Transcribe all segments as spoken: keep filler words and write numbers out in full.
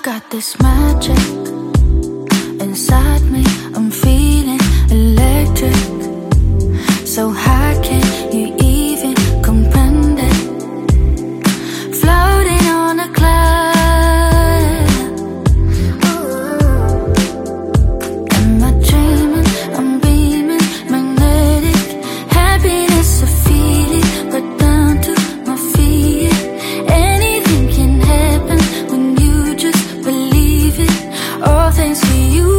got this magic inside me. I'm feeling electric. So high, can you even comprehend it? Floating on a cloud. Am I dreaming? I'm beaming, magnetic. Happiness, I feel it, right down to my feet. Anything can happen when you just believe it. All thanks to you.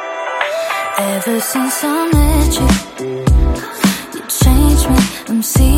Ever since I met you, you changed me. I'm seeing